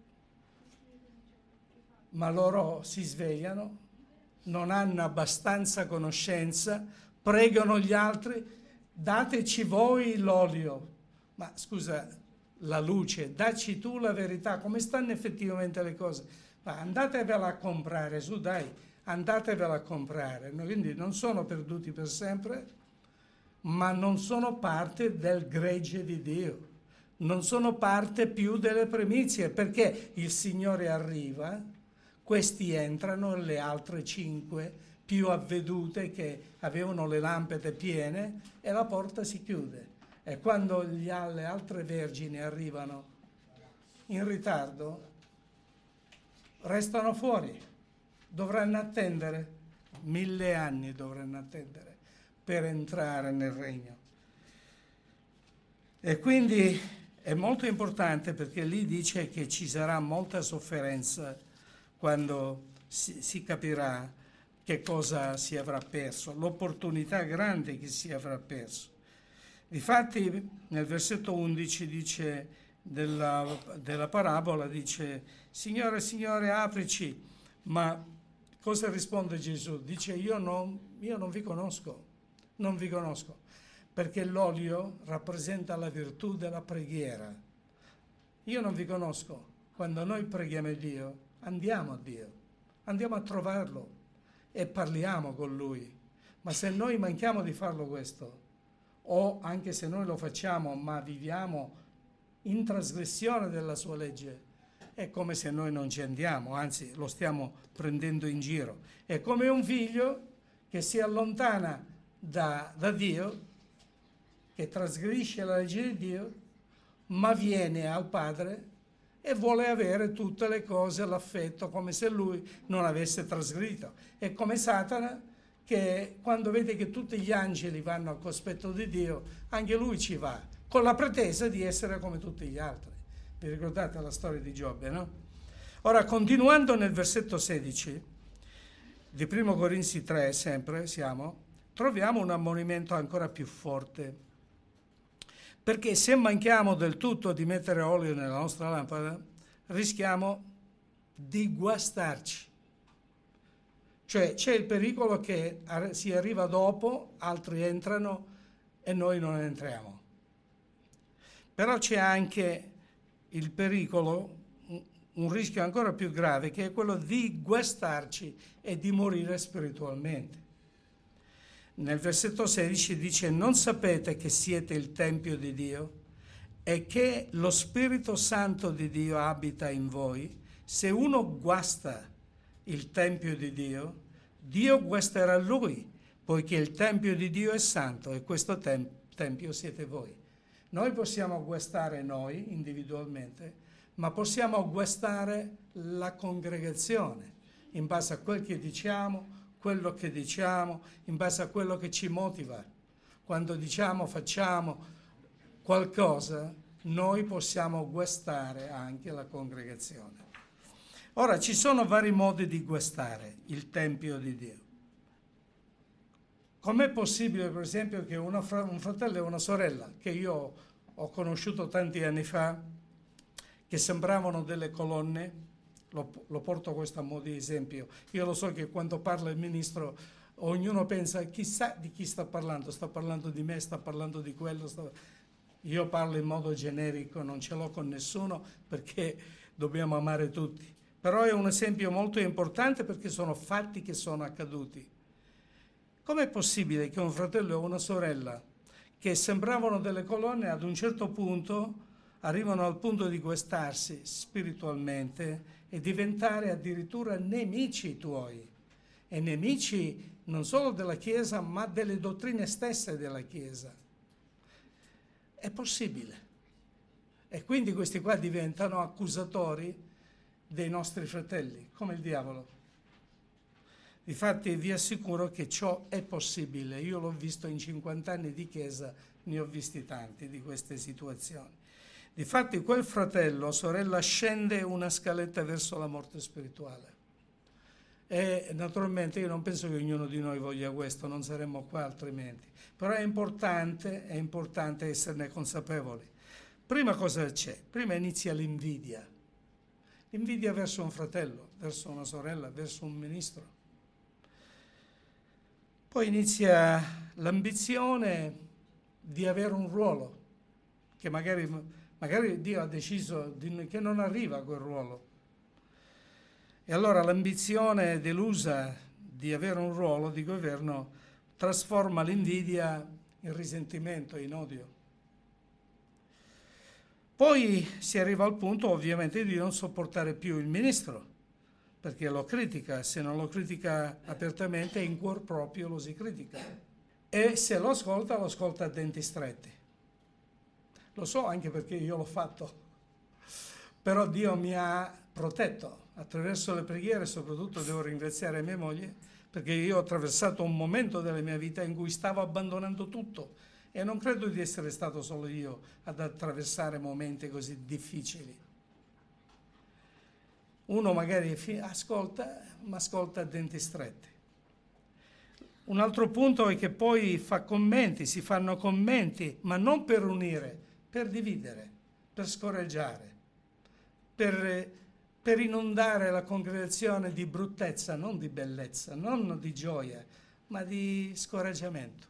ma loro si svegliano, non hanno abbastanza conoscenza, pregano gli altri, dateci voi l'olio. Ma scusa, la luce, dacci tu la verità, come stanno effettivamente le cose? Ma andatevela a comprare, su dai, andatevela a comprare. Quindi non sono perduti per sempre, ma non sono parte del gregge di Dio, non sono parte più delle primizie, perché il Signore arriva, questi entrano, le altre cinque più avvedute che avevano le lampade piene e la porta si chiude. E quando gli, le altre vergini arrivano in ritardo, restano fuori, dovranno attendere, mille anni dovranno attendere per entrare nel regno. E quindi è molto importante perché lì dice che ci sarà molta sofferenza quando si, si capirà che cosa si avrà perso, l'opportunità grande che si avrà perso. Difatti nel versetto undici dice della, della parabola, dice Signore, Signore, aprici, ma cosa risponde Gesù? Dice io non, io non vi conosco, non vi conosco, perché l'olio rappresenta la virtù della preghiera. Io non vi conosco. Quando noi preghiamo Dio, andiamo a Dio, andiamo a trovarlo e parliamo con Lui. Ma se noi manchiamo di farlo questo, o anche se noi lo facciamo ma viviamo in trasgressione della sua legge, è come se noi non ci andiamo, anzi lo stiamo prendendo in giro. È come un figlio che si allontana da, da Dio, che trasgredisce la legge di Dio, ma viene al Padre e vuole avere tutte le cose, l'affetto, come se lui non avesse trasgredito. È come Satana, che quando vede che tutti gli angeli vanno al cospetto di Dio, anche lui ci va, con la pretesa di essere come tutti gli altri. Vi ricordate la storia di Giobbe, no? Ora, continuando nel versetto sedici di primo Corinzi tre, sempre siamo, troviamo un ammonimento ancora più forte. Perché se manchiamo del tutto di mettere olio nella nostra lampada, rischiamo di guastarci. Cioè c'è il pericolo che si arriva dopo, altri entrano e noi non entriamo. Però c'è anche il pericolo, un rischio ancora più grave, che è quello di guastarci e di morire spiritualmente. Nel versetto sedici dice: non sapete che siete il Tempio di Dio e che lo Spirito Santo di Dio abita in voi? Se uno guasta il Tempio di Dio, Dio guasterà lui, poiché il Tempio di Dio è santo e questo tem- Tempio siete voi. Noi possiamo guastare noi individualmente, ma possiamo guastare la congregazione in base a quel che diciamo, quello che diciamo, in base a quello che ci motiva. Quando diciamo, facciamo qualcosa, noi possiamo guastare anche la congregazione. Ora, ci sono vari modi di guastare il Tempio di Dio. Com'è possibile, per esempio, che una, un fratello e una sorella, che io ho conosciuto tanti anni fa, che sembravano delle colonne, Lo, lo porto questo a modo di esempio. Io lo so che quando parla il ministro ognuno pensa chissà di chi sta parlando, sta parlando di me, sta parlando di quello. Sta... Io parlo in modo generico, non ce l'ho con nessuno perché dobbiamo amare tutti. Però è un esempio molto importante perché sono fatti che sono accaduti. Com'è possibile che un fratello e una sorella che sembravano delle colonne ad un certo punto arrivano al punto di guastarsi spiritualmente e diventare addirittura nemici tuoi, e nemici non solo della Chiesa, ma delle dottrine stesse della Chiesa? È possibile. E quindi questi qua diventano accusatori dei nostri fratelli, come il diavolo. Difatti vi assicuro che ciò è possibile. Io l'ho visto in cinquanta anni di Chiesa, ne ho visti tanti di queste situazioni. Difatti quel fratello o sorella scende una scaletta verso la morte spirituale. E naturalmente io non penso che ognuno di noi voglia questo, non saremmo qua altrimenti. Però è importante, è importante esserne consapevoli. Prima cosa c'è? Prima inizia l'invidia. L'invidia verso un fratello, verso una sorella, verso un ministro. Poi inizia l'ambizione di avere un ruolo, che magari... Magari Dio ha deciso di, che non arriva a quel ruolo. E allora l'ambizione delusa di avere un ruolo di governo trasforma l'invidia in risentimento, in odio. Poi si arriva al punto, ovviamente, di non sopportare più il ministro, perché lo critica. Se non lo critica apertamente, in cuor proprio lo si critica. E se lo ascolta, lo ascolta a denti stretti. Lo so anche perché io l'ho fatto, però Dio mi ha protetto attraverso le preghiere. Soprattutto devo ringraziare mia moglie, perché io ho attraversato un momento della mia vita in cui stavo abbandonando tutto e non credo di essere stato solo io ad attraversare momenti così difficili. Uno magari ascolta, ma ascolta a denti stretti. Un altro punto è che poi fa commenti, si fanno commenti, ma non per unire, per dividere, per scoraggiare, per, per inondare la congregazione di bruttezza, non di bellezza, non di gioia, ma di scoraggiamento.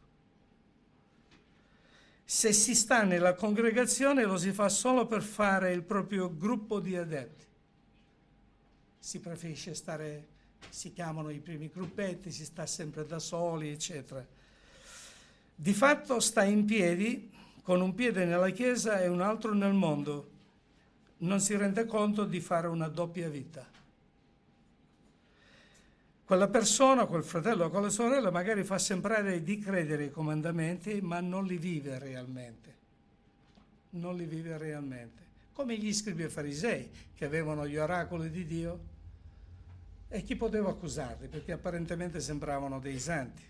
Se si sta nella congregazione lo si fa solo per fare il proprio gruppo di adepti. Si preferisce stare, si chiamano i primi gruppetti, si sta sempre da soli, eccetera. Di fatto sta in piedi, con un piede nella Chiesa e un altro nel mondo. Non si rende conto di fare una doppia vita. quella persona, quel fratello o quella sorella magari fa sembrare di credere ai comandamenti, ma non li vive realmente. Non li vive realmente. Come gli scribi e farisei, che avevano gli oracoli di Dio, e chi poteva accusarli? Perché apparentemente sembravano dei santi.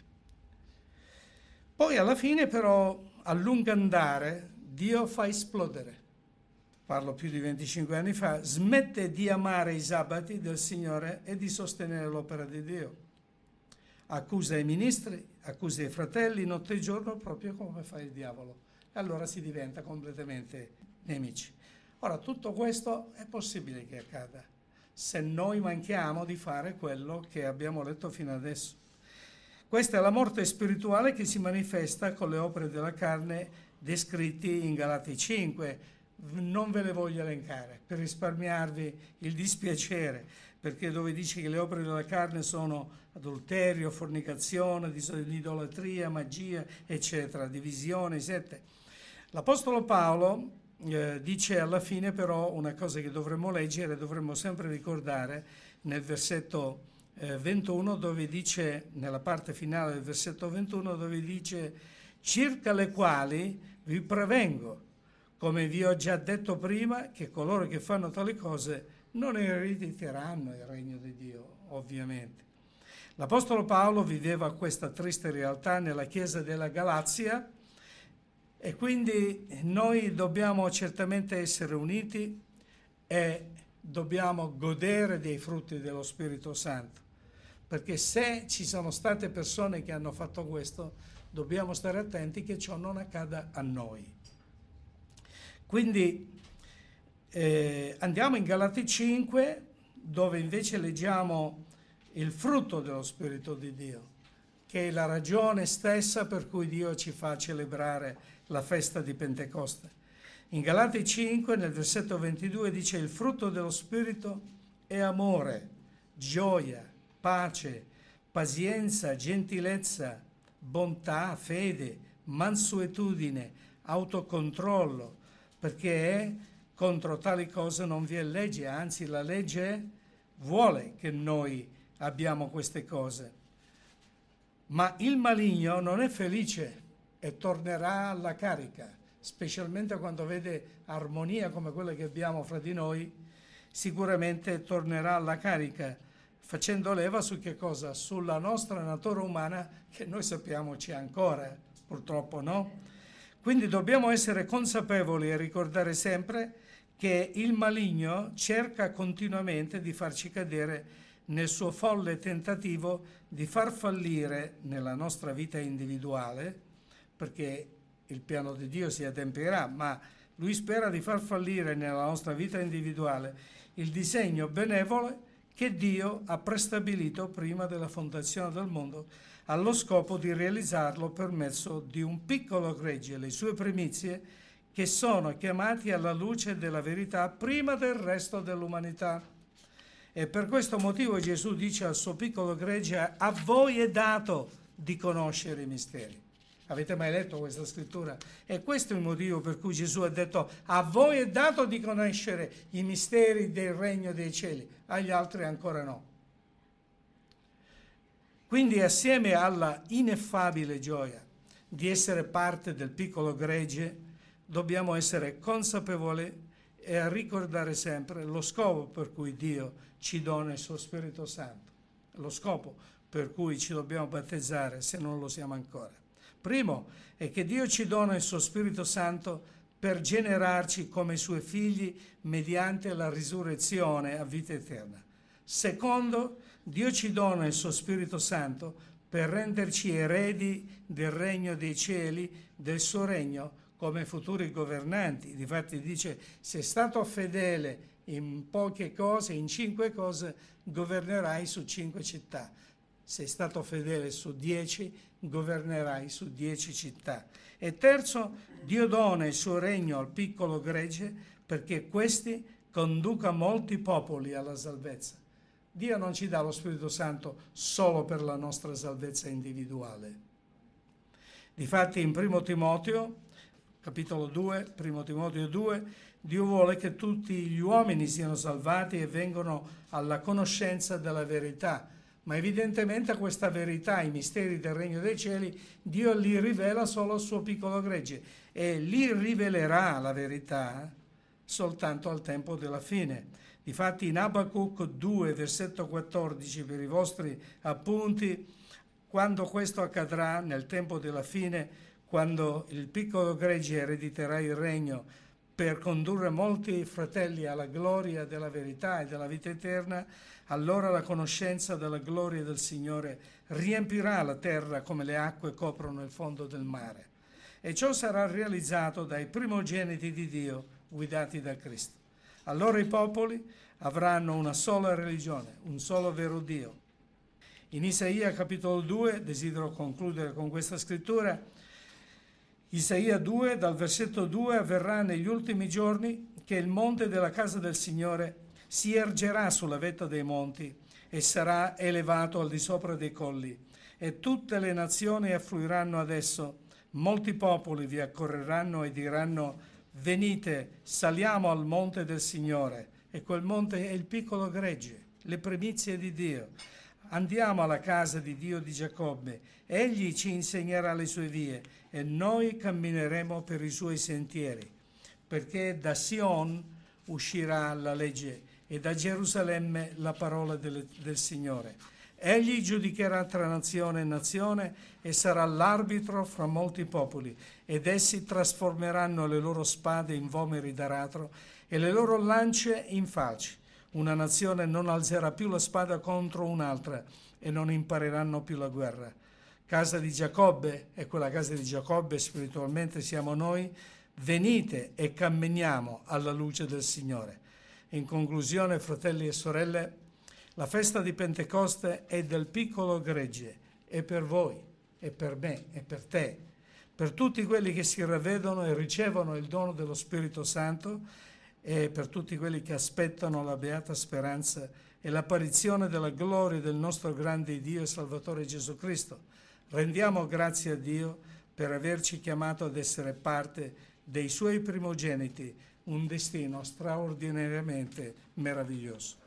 Poi alla fine però, a lungo andare, Dio fa esplodere. Parlo più di venticinque anni fa, smette di amare i sabati del Signore e di sostenere l'opera di Dio. Accusa i ministri, accusa i fratelli notte e giorno, proprio come fa il diavolo. E allora si diventa completamente nemici. Ora, tutto questo è possibile che accada se noi manchiamo di fare quello che abbiamo letto fino adesso. Questa è la morte spirituale che si manifesta con le opere della carne descritti in Galati cinque. Non ve le voglio elencare per risparmiarvi il dispiacere, perché dove dice che le opere della carne sono adulterio, fornicazione, idolatria, magia, eccetera, divisione, sette. L'Apostolo Paolo eh, dice alla fine però una cosa che dovremmo leggere, dovremmo sempre ricordare nel versetto eh, ventuno, dove dice, nella parte finale del versetto ventuno, dove dice: circa le quali vi prevengo, come vi ho già detto prima, che coloro che fanno tali cose non erediteranno il regno di Dio, ovviamente. L'Apostolo Paolo viveva questa triste realtà nella chiesa della Galazia e quindi noi dobbiamo certamente essere uniti e dobbiamo godere dei frutti dello Spirito Santo, perché se ci sono state persone che hanno fatto questo, dobbiamo stare attenti che ciò non accada a noi. Quindi eh, andiamo in Galati cinque, dove invece leggiamo il frutto dello Spirito di Dio, che è la ragione stessa per cui Dio ci fa celebrare la festa di Pentecoste. In Galati cinque, nel versetto ventidue, dice: il frutto dello Spirito è amore, gioia, pace, pazienza, gentilezza, bontà, fede, mansuetudine, autocontrollo, perché contro tali cose non vi è legge, anzi la legge vuole che noi abbiamo queste cose. Ma il maligno non è felice e tornerà alla carica, specialmente quando vede armonia come quella che abbiamo fra di noi, sicuramente tornerà alla carica, facendo leva su che cosa? Sulla nostra natura umana, che noi sappiamo c'è ancora, purtroppo no? Quindi dobbiamo essere consapevoli e ricordare sempre che il maligno cerca continuamente di farci cadere nel suo folle tentativo di far fallire nella nostra vita individuale, perché il piano di Dio si adempierà, ma lui spera di far fallire nella nostra vita individuale il disegno benevolo che Dio ha prestabilito prima della fondazione del mondo, allo scopo di realizzarlo per mezzo di un piccolo gregge, le sue primizie, che sono chiamati alla luce della verità prima del resto dell'umanità. E per questo motivo Gesù dice al suo piccolo gregge: a voi è dato di conoscere i misteri. Avete mai letto questa scrittura? E questo è il motivo per cui Gesù ha detto: a voi è dato di conoscere i misteri del regno dei cieli, agli altri ancora no. Quindi, assieme alla ineffabile gioia di essere parte del piccolo gregge, dobbiamo essere consapevoli e a ricordare sempre lo scopo per cui Dio ci dona il suo Spirito Santo, lo scopo per cui ci dobbiamo battezzare se non lo siamo ancora. Primo è che Dio ci dona il suo Spirito Santo per generarci come suoi figli mediante la risurrezione a vita eterna. Secondo, Dio ci dona il suo Spirito Santo per renderci eredi del regno dei cieli, del suo regno, come futuri governanti. Difatti dice: sei stato fedele in poche cose, in cinque cose, governerai su cinque città. Sei stato fedele su dieci, governerai su dieci città. E terzo, Dio dona il suo regno al piccolo gregge perché questi conduca molti popoli alla salvezza. Dio non ci dà lo Spirito Santo solo per la nostra salvezza individuale. Difatti in primo Timoteo, capitolo due, primo Timoteo due, Dio vuole che tutti gli uomini siano salvati e vengano alla conoscenza della verità, Ma evidentemente questa verità, i misteri del regno dei cieli, Dio li rivela solo al suo piccolo gregge e li rivelerà la verità soltanto al tempo della fine. Difatti in Abacuc due, versetto quattordici, per i vostri appunti, quando questo accadrà nel tempo della fine, quando il piccolo gregge erediterà il regno per condurre molti fratelli alla gloria della verità e della vita eterna, allora la conoscenza della gloria del Signore riempirà la terra come le acque coprono il fondo del mare. E ciò sarà realizzato dai primogeniti di Dio, guidati da Cristo. Allora i popoli avranno una sola religione, un solo vero Dio. In Isaia capitolo due, desidero concludere con questa scrittura, Isaia due, dal versetto due, avverrà negli ultimi giorni che il monte della casa del Signore si ergerà sulla vetta dei monti e sarà elevato al di sopra dei colli, e tutte le nazioni affluiranno ad esso. Molti popoli vi accorreranno e diranno: venite, saliamo al monte del Signore. E quel monte è il piccolo gregge, le primizie di Dio. Andiamo alla casa di Dio di Giacobbe, egli ci insegnerà le sue vie e noi cammineremo per i suoi sentieri, perché da Sion uscirà la legge e da Gerusalemme la parola del, del Signore. Egli giudicherà tra nazione e nazione e sarà l'arbitro fra molti popoli, ed essi trasformeranno le loro spade in vomeri d'aratro e le loro lance in falci. Una nazione non alzerà più la spada contro un'altra e non impareranno più la guerra. Casa di Giacobbe, e quella casa di Giacobbe spiritualmente siamo noi, venite e camminiamo alla luce del Signore. In conclusione, fratelli e sorelle, la festa di Pentecoste è del piccolo gregge, è per voi, è per me, è per te, per tutti quelli che si ravvedono e ricevono il dono dello Spirito Santo, e per tutti quelli che aspettano la beata speranza e l'apparizione della gloria del nostro grande Dio e Salvatore Gesù Cristo. Rendiamo grazie a Dio per averci chiamato ad essere parte dei Suoi primogeniti, un destino straordinariamente meraviglioso.